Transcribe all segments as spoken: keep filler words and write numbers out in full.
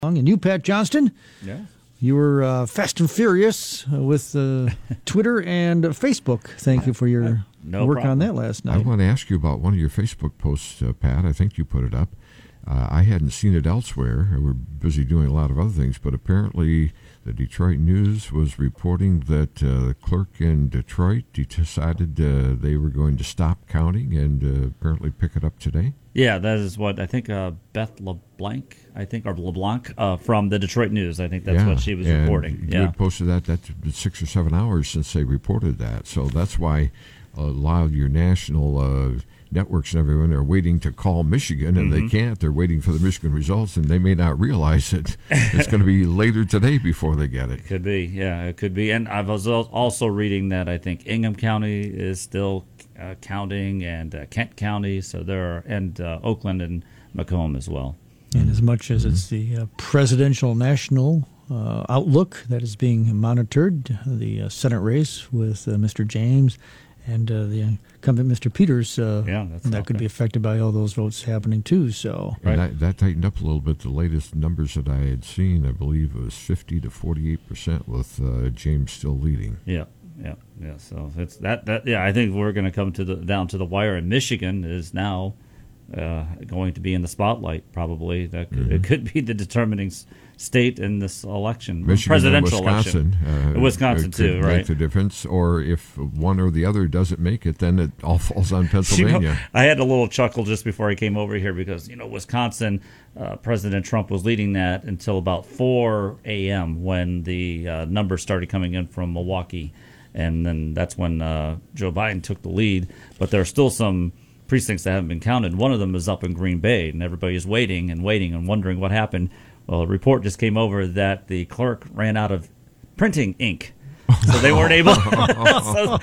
And you, Pat Johnston? Yeah. You were uh, fast and furious with uh, Twitter and Facebook. Thank you for your no work problem. on that last night. I want to ask you about one of your Facebook posts, uh, Pat. I think you put it up. Uh, I hadn't seen it elsewhere. We're busy doing a lot of other things, but apparently the Detroit News was reporting that uh, the clerk in Detroit decided uh, they were going to stop counting and uh, apparently pick it up today. Yeah, that is what I think uh, Beth LeBlanc, I think, or LeBlanc uh, from the Detroit News. I think that's yeah, what she was and reporting. You yeah. had posted that. That's been six or seven hours since they reported that. So that's why a lot of your national uh, networks and everyone are waiting to call Michigan, and mm-hmm. they can't. They're waiting for the Michigan results, and they may not realize it. It's going to be later today before they get it. Could be, yeah, it could be. And I was al- also reading that I think Ingham County is still uh, counting, and uh, Kent County, so there are, and uh, Oakland and Macomb as well. And as much as it's the uh, presidential national uh, outlook that is being monitored, the uh, Senate race with uh, Mister James and uh, the incumbent Mister Peters, uh, yeah, that's that could okay. be affected by all those votes happening too. So And that, that tightened up a little bit. The latest numbers that I had seen, I believe it was fifty to forty-eight percent with uh, James still leading. Yeah, yeah, yeah. So it's that, that yeah, I think we're going to come to the down to the wire. And Michigan is now uh, going to be in the spotlight, probably. That could, Mm-hmm. It could be the determining s- state in this election, Michigan presidential and Wisconsin, election. uh, Wisconsin, could too, make right? the difference. Or if one or the other doesn't make it, then it all falls on You Pennsylvania. know, I had a little chuckle just before I came over here because, you know, Wisconsin, uh, President Trump was leading that until about four a.m. when the uh, numbers started coming in from Milwaukee. And then that's when uh, Joe Biden took the lead. But there are still some precincts that haven't been counted. One of them is up in Green Bay, and everybody is waiting and waiting and wondering what happened. Well, a report just came over that the clerk ran out of printing ink. So they weren't able, so,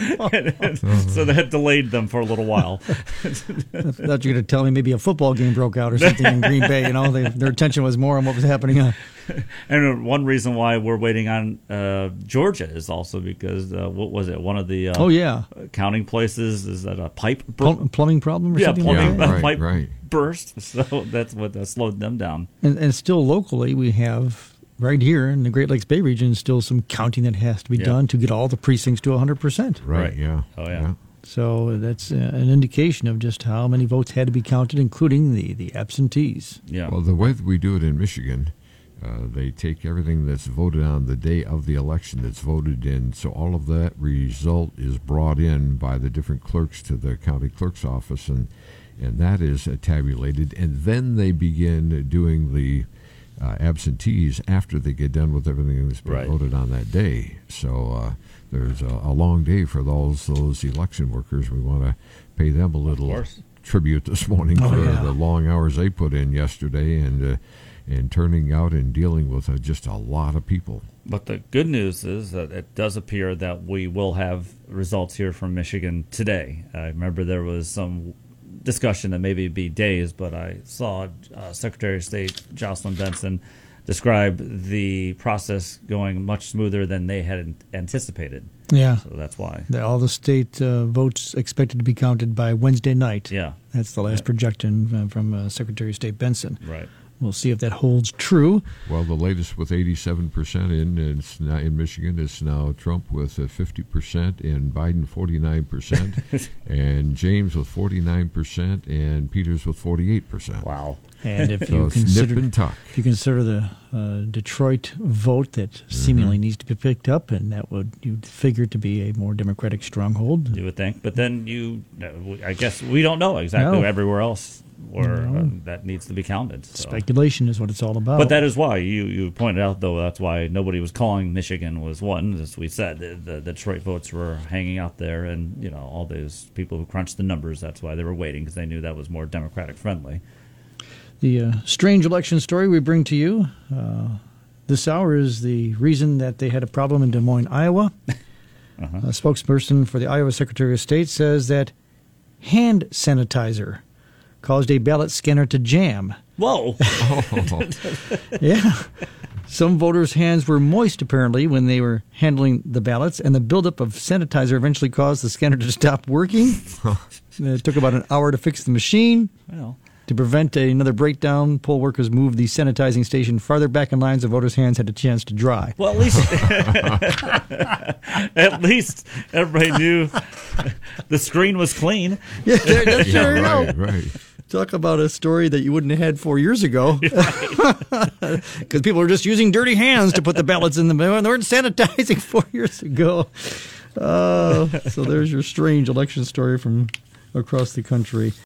so that delayed them for a little while. I thought you were going to tell me maybe a football game broke out or something in Green Bay. You know, they, their attention was more on what was happening. Uh, And one reason why we're waiting on uh, Georgia is also because, uh, what was it, one of the uh, oh, yeah. counting places, is that a pipe bur- Plum, plumbing problem or yeah, something plumbing, like that? Yeah, a right, pipe right. burst. So that's what uh, slowed them down. And, and still locally, we have right here in the Great Lakes Bay region still some counting that has to be Yeah. done to get all the precincts to one hundred percent. Right, Right. yeah. Oh, yeah. So that's uh, an indication of just how many votes had to be counted, including the, the absentees. Yeah. Well, the way that we do it in Michigan, uh, they take everything that's voted on the day of the election that's voted in, so all of that result is brought in by the different clerks to the county clerk's office, and and that is uh, tabulated, and then they begin doing the uh, absentees after they get done with everything that's been Right. voted on that day. So uh, there's a, a long day for those those election workers. We want to pay them a little course. tribute this morning Oh, for yeah. the long hours they put in yesterday and uh, and turning out and dealing with uh, just a lot of people. But the good news is that it does appear that we will have results here from Michigan today. I remember there was some discussion that maybe it'd be days, but I saw uh, Secretary of State Jocelyn Benson describe the process going much smoother than they had anticipated. Yeah. So that's why. The, all the state uh, votes expected to be counted by Wednesday night. Yeah. That's the last Yeah. projection uh, from uh, Secretary of State Benson. Right. We'll see if that holds true. Well, the latest with eighty-seven percent in it's now in Michigan is now Trump with uh, fifty percent and Biden forty-nine percent and James with forty-nine percent and Peters with forty-eight percent. Wow. And if So you it's nip consider and tuck. if you consider the uh, Detroit vote that seemingly Mm-hmm. needs to be picked up, and that would you'd figure to be a more Democratic stronghold. You would think. But then you, I guess we don't know exactly No. everywhere else where No. uh, that needs to be counted. So. Speculation is what it's all about. But that is why you, you pointed out, though, that's why nobody was calling Michigan was one. As we said, the, the, the Detroit votes were hanging out there, and you know all those people who crunched the numbers. That's why they were waiting, because they knew that was more Democratic friendly. The uh, strange election story we bring to you uh, this hour is the reason that they had a problem in Des Moines, Iowa. Uh-huh. A spokesperson for the Iowa Secretary of State says that hand sanitizer caused a ballot scanner to jam. Whoa! Oh, Yeah. Some voters' hands were moist, apparently, when they were handling the ballots, and the buildup of sanitizer eventually caused the scanner to stop working. It took about an hour to fix the machine. Well, To prevent another breakdown, poll workers moved the sanitizing station farther back in line so voters' hands had a chance to dry. Well, at least at least everybody knew the screen was clean. Yeah, that's Yeah, sure you know. right, right. Talk about a story that you wouldn't have had four years ago. Because people were just using dirty hands to put the ballots in the mail, and they weren't sanitizing four years ago. Uh, so there's your strange election story from across the country.